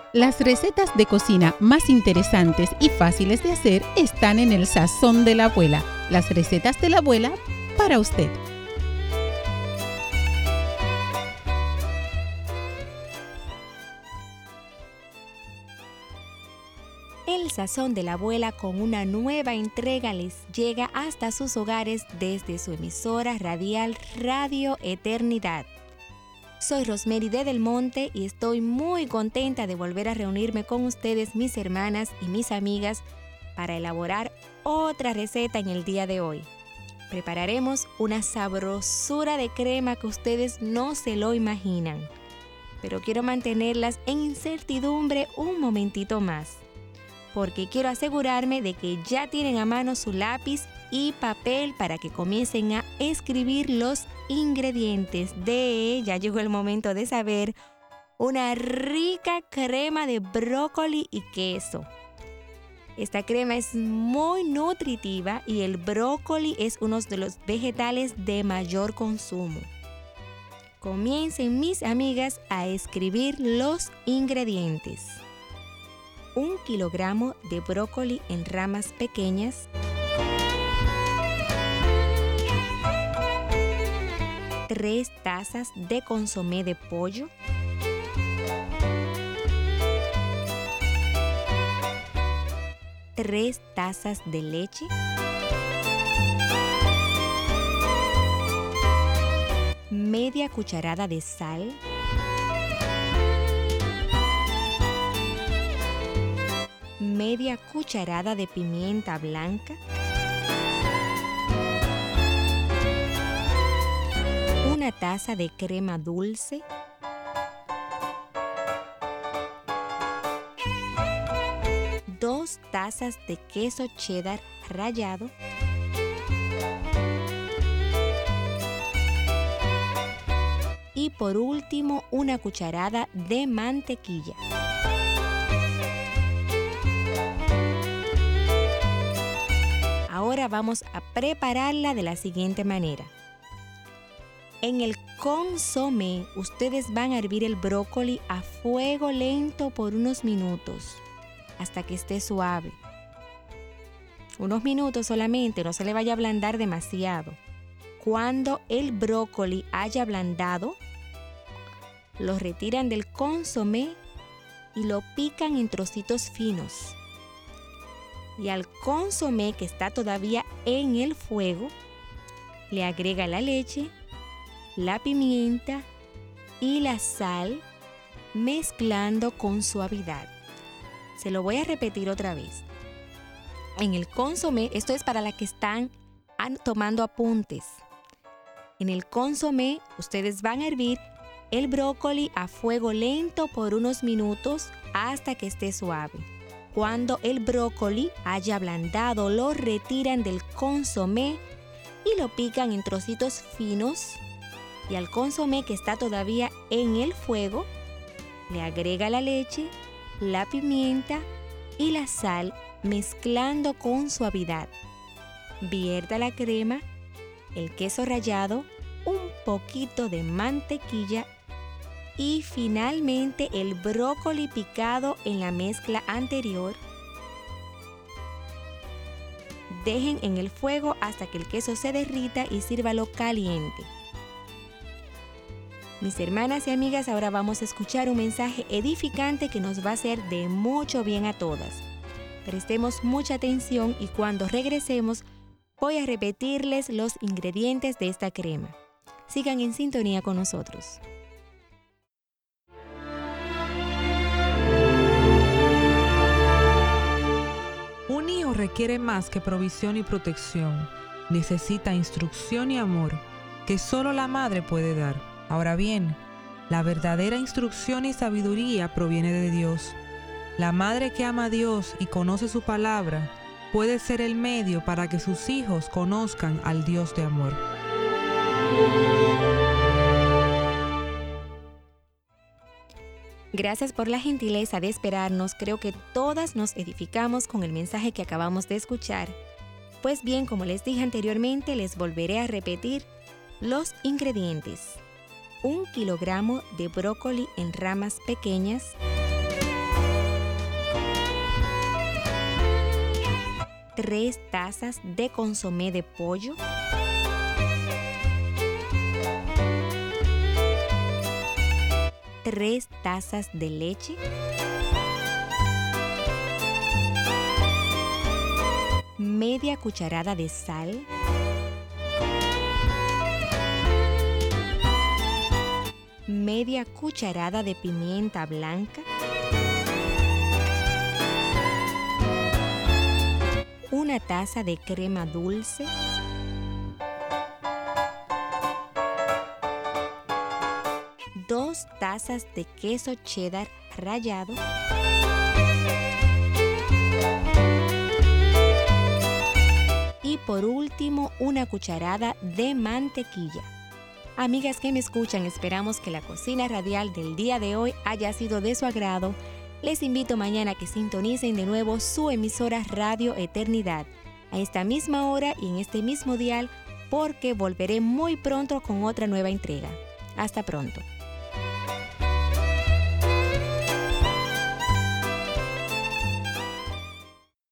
Las recetas de cocina más interesantes y fáciles de hacer están en el Sazón de la Abuela. Las recetas de la abuela para usted. El Sazón de la Abuela con una nueva entrega les llega hasta sus hogares desde su emisora radial Radio Eternidad. Soy Rosemary de Del Monte y estoy muy contenta de volver a reunirme con ustedes, mis hermanas y mis amigas, para elaborar otra receta en el día de hoy. Prepararemos una sabrosura de crema que ustedes no se lo imaginan, pero quiero mantenerlas en incertidumbre un momentito más, porque quiero asegurarme de que ya tienen a mano su lápiz y papel para que comiencen a escribir los ingredientes de, ya llegó el momento de saber, una rica crema de brócoli y queso. Esta crema es muy nutritiva y el brócoli es uno de los vegetales de mayor consumo. Comiencen, mis amigas, a escribir los ingredientes. 1 kilogramo de brócoli en ramas pequeñas, 3 tazas de consomé de pollo, 3 tazas de leche, 1/2 cucharada de sal, 1/2 cucharada de pimienta blanca, 1 taza de crema dulce, 2 tazas de queso cheddar rallado, y por último 1 cucharada de mantequilla. Ahora vamos a prepararla de la siguiente manera. En el consomé, ustedes van a hervir el brócoli a fuego lento por unos minutos, hasta que esté suave. Unos minutos solamente, no se le vaya a ablandar demasiado. Cuando el brócoli haya ablandado, lo retiran del consomé y lo pican en trocitos finos. Y al consomé que está todavía en el fuego, le agrega la leche, la pimienta y la sal, mezclando con suavidad. Se lo voy a repetir otra vez. En el consomé, esto es para las que están tomando apuntes. En el consomé, ustedes van a hervir el brócoli a fuego lento por unos minutos hasta que esté suave. Cuando el brócoli haya ablandado, lo retiran del consomé y lo pican en trocitos finos. Y al consomé que está todavía en el fuego, le agrega la leche, la pimienta y la sal, mezclando con suavidad. Vierta la crema, el queso rallado, un poquito de mantequilla y finalmente el brócoli picado en la mezcla anterior. Dejen en el fuego hasta que el queso se derrita y sírvalo caliente. Mis hermanas y amigas, ahora vamos a escuchar un mensaje edificante que nos va a hacer de mucho bien a todas. Prestemos mucha atención y cuando regresemos voy a repetirles los ingredientes de esta crema. Sigan en sintonía con nosotros. Un hijo requiere más que provisión y protección. Necesita instrucción y amor que solo la madre puede dar. Ahora bien, la verdadera instrucción y sabiduría proviene de Dios. La madre que ama a Dios y conoce su palabra puede ser el medio para que sus hijos conozcan al Dios de amor. Gracias por la gentileza de esperarnos. Creo que todas nos edificamos con el mensaje que acabamos de escuchar. Pues bien, como les dije anteriormente, les volveré a repetir los ingredientes. 1 kilogramo de brócoli en ramas pequeñas, 3 tazas de consomé de pollo, 3 tazas de leche, media cucharada de sal, media cucharada de pimienta blanca, una taza de crema dulce, dos tazas de queso cheddar rallado, y por último una cucharada de mantequilla. Amigas que me escuchan, esperamos que la cocina radial del día de hoy haya sido de su agrado. Les invito mañana a que sintonicen de nuevo su emisora Radio Eternidad a esta misma hora y en este mismo dial, porque volveré muy pronto con otra nueva entrega. Hasta pronto.